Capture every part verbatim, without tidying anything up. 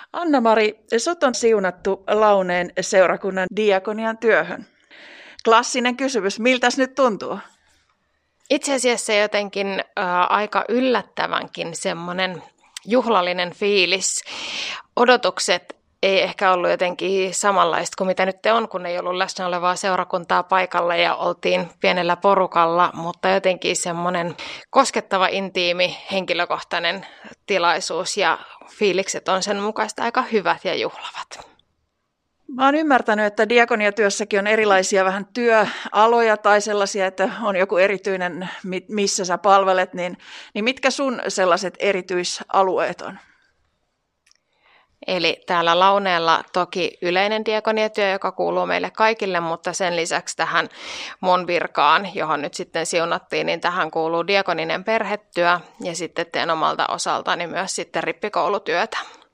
Anna-Mari, sut on siunattu Launeen seurakunnan diakonian työhön. Klassinen kysymys, miltäs nyt tuntuu? Itse asiassa jotenkin äh, aika yllättävänkin semmoinen juhlallinen fiilis. Odotukset ei ehkä ollut jotenkin samanlaista kuin mitä nyt on, kun ei ollut läsnä olevaa seurakuntaa paikalla ja oltiin pienellä porukalla, mutta jotenkin semmoinen koskettava, intiimi, henkilökohtainen tilaisuus ja fiilikset on sen mukaista aika hyvät ja juhlavat. Mä oon ymmärtänyt, että diakoniatyössäkin on erilaisia vähän työaloja tai sellaisia, että on joku erityinen, missä sä palvelet, niin, niin mitkä sun sellaiset erityisalueet on? Eli täällä Launeella toki yleinen diakoniatyö, joka kuuluu meille kaikille, mutta sen lisäksi tähän mun virkaan, johon nyt sitten siunattiin, niin tähän kuuluu diakoninen perhetyö ja sitten teen omalta osaltani myös sitten rippikoulutyötä.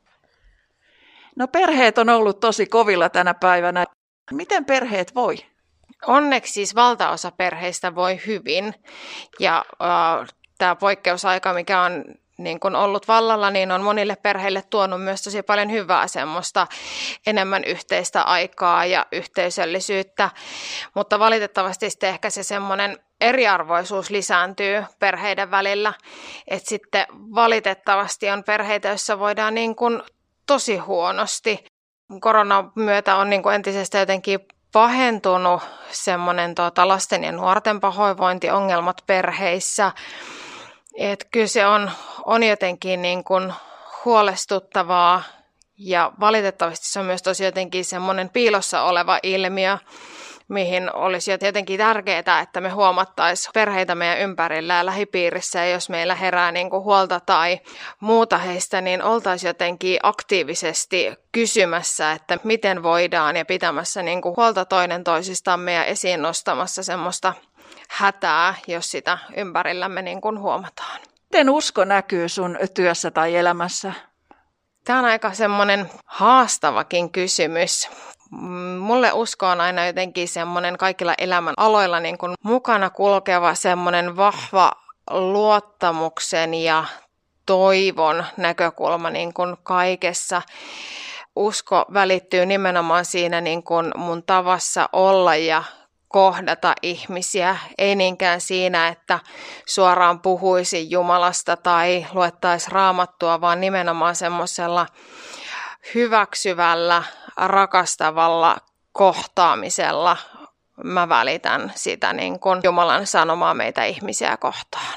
No perheet on ollut tosi kovilla tänä päivänä. Miten perheet voi? Onneksi siis valtaosa perheistä voi hyvin ja äh, tämä poikkeusaika, mikä on niin kun ollut vallalla, niin on monille perheille tuonut myös tosi paljon hyvää semmoista enemmän yhteistä aikaa ja yhteisöllisyyttä, mutta valitettavasti sitten ehkä se semmoinen eriarvoisuus lisääntyy perheiden välillä, että sitten valitettavasti on perheitä, joissa voidaan niin kuin tosi huonosti. Koronan myötä on niin kuin entisestä jotenkin pahentunut semmoinen tota, lasten ja nuorten pahoinvointiongelmat perheissä. Että kyllä se on, on jotenkin niin kuin huolestuttavaa ja valitettavasti se on myös tosi jotenkin semmoinen piilossa oleva ilmiö, mihin olisi jotenkin tärkeää, että me huomattaisiin perheitä meidän ympärillä ja lähipiirissä, ja jos meillä herää niin kuin huolta tai muuta heistä, niin oltaisiin jotenkin aktiivisesti kysymässä, että miten voidaan ja pitämässä niin kuin huolta toinen toisistamme ja esiin nostamassa semmoista hätää, jos sitä ympärillämme niin kuin huomataan. Miten usko näkyy sun työssä tai elämässä? Tämä on aika semmoinen haastavakin kysymys. Mulle usko on aina jotenkin semmoinen kaikilla elämän aloilla niin kuin mukana kulkeva semmoinen vahva luottamuksen ja toivon näkökulma niin kuin kaikessa. Usko välittyy nimenomaan siinä niin kuin mun tavassa olla ja kohdata ihmisiä, ei niinkään siinä, että suoraan puhuisi Jumalasta tai luettaisi Raamattua, vaan nimenomaan semmoisella hyväksyvällä, rakastavalla kohtaamisella mä välitän sitä niin kuin Jumalan sanomaa meitä ihmisiä kohtaan.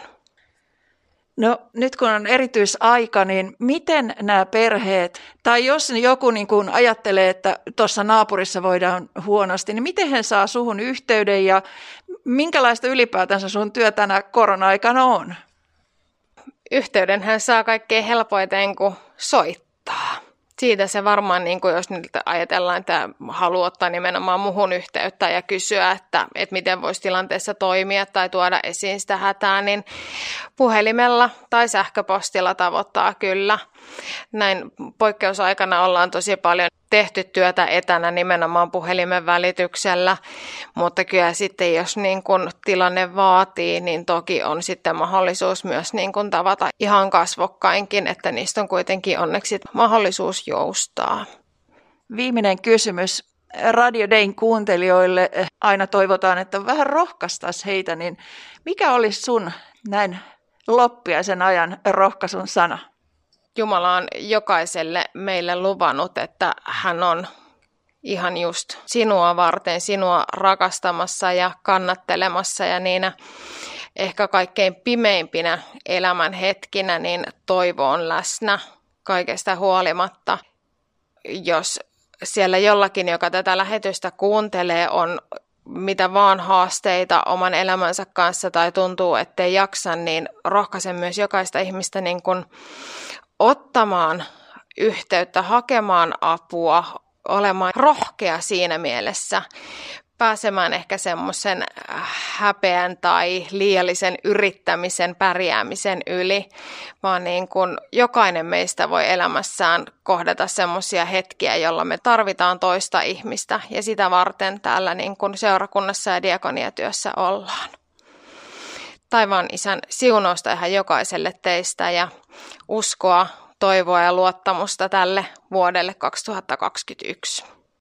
No nyt kun on erityisaika, niin miten nämä perheet, tai jos joku niin kuin ajattelee, että tuossa naapurissa voidaan huonosti, niin miten he saa suhun yhteyden ja minkälaista ylipäätänsä sun työ tänä korona-aikana on? Yhteyden hän saa kaikkein helpoiten, kun soittaa. Siitä se varmaan, niin kuin jos nyt ajatellaan, että haluaa ottaa nimenomaan muhun yhteyttä ja kysyä, että, että miten voisi tilanteessa toimia tai tuoda esiin sitä hätää, niin puhelimella tai sähköpostilla tavoittaa kyllä. Näin poikkeusaikana ollaan tosi paljon tehty työtä etänä nimenomaan puhelimen välityksellä, mutta kyllä sitten jos niin kun tilanne vaatii, niin toki on sitten mahdollisuus myös niin kun tavata ihan kasvokkainkin, että niistä on kuitenkin onneksi mahdollisuus joustaa. Viimeinen kysymys. Radio Dayn kuuntelijoille aina toivotaan, että vähän rohkaistaisi heitä, niin mikä olisi sun näin loppiaisen ajan rohkaisun sana? Jumala on jokaiselle meille luvannut, että hän on ihan just sinua varten, sinua rakastamassa ja kannattelemassa ja niinä ehkä kaikkein pimeimpinä elämän hetkinä niin toivo on läsnä kaikesta huolimatta. Jos siellä jollakin, joka tätä lähetystä kuuntelee, on mitä vaan haasteita oman elämänsä kanssa tai tuntuu, ettei jaksa, niin rohkaisen myös jokaista ihmistä niin kuin ottamaan yhteyttä, hakemaan apua, olemaan rohkea siinä mielessä, pääsemään ehkä semmoisen häpeän tai liiallisen yrittämisen, pärjäämisen yli, vaan niin kuin jokainen meistä voi elämässään kohdata semmoisia hetkiä, jolla me tarvitaan toista ihmistä ja sitä varten täällä niin kuin seurakunnassa ja diakoniatyössä ollaan. Taivaan Isän siunausta ihan jokaiselle teistä ja uskoa toivoa ja luottamusta tälle vuodelle kaksituhattakaksikymmentäyksi.